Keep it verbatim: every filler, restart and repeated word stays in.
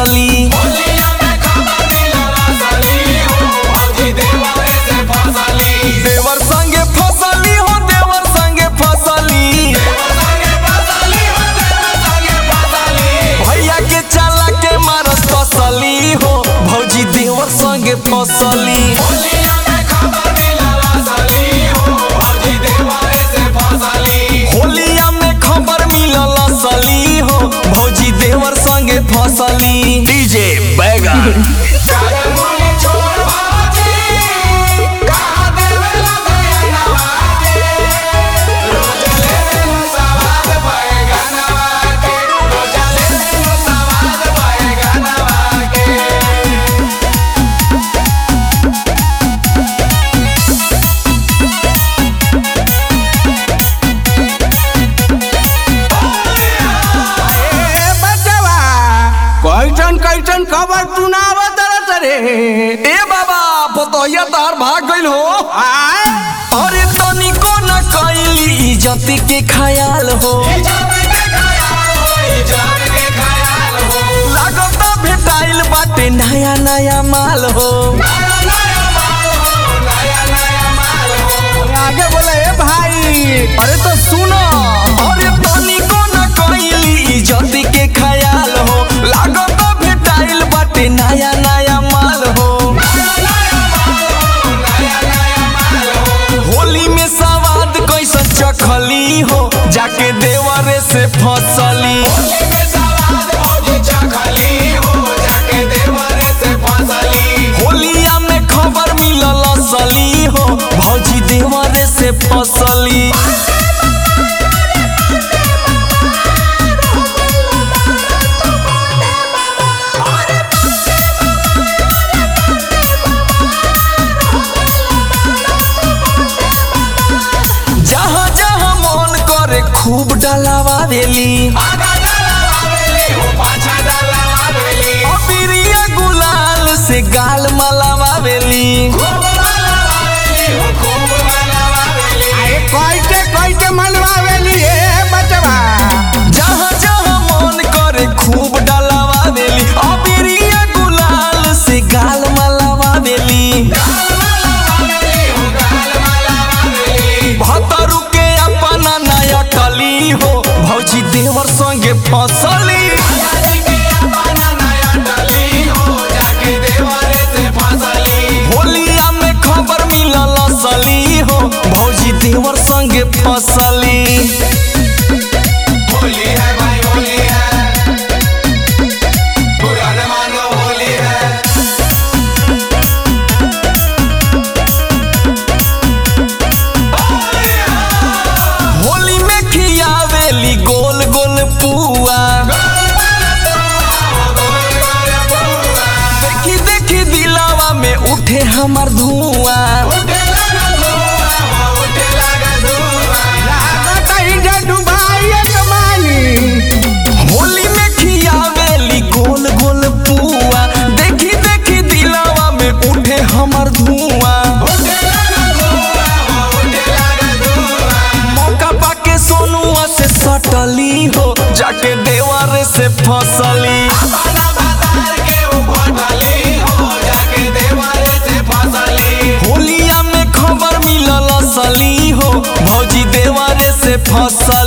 फसली देवर संगे फसली हो देवर संगे फसली भैया के चला के मारस फसली हो भौजी देवर संगे फसली होलिया में खबर मिलल असली हो भौजी देवर संगे फसली डीजे बैगन कैसन कैसन खबर सुनावत रे ए बाबा पतोया तार भाग गइल हो अरे तनिको न कैली इज्जत के ख्याल हो लागत भेटाइल बाटे नया नया माल हो आगे बोले ए भाई अरे तो सुनो अरे तनिको न कैली इज्जत के ख्याल हो लागत भेटाइल बाटे नया नया माल हो होली में सवाद कैसन चखली हो जाके देवरे से फसली होलिया में खबर मिलल असली हो भौजी देवरे से फसली जहाँ जहाँ मन करे खूब डलावावेली अबीरिया गुलाल से गाल मलावावेली कैसे कैसे मनवावेली ए बचवा जहाँ जहाँ मन करे खूब डलावावेली अबीरिया गुलाल से गाल मलावावेली भतरू के अपना नया टली हो भौजी देवर संगे फसली होलिया में खबर मिलल असली हो भौजी देवर संगे फसली होली में खियावेली गोल गोल पुआ देखी देखी दिलावा में उठे हमार धुआं होली में खियावेली गोल गोल पुआ देखी देखी दिलावा में उठे हमार धुआं मौका पाके सोनुआ से सटली हो जाके देवारे से फसली होलिया में खबर मिलल असली हो भौजी देवारे से फसल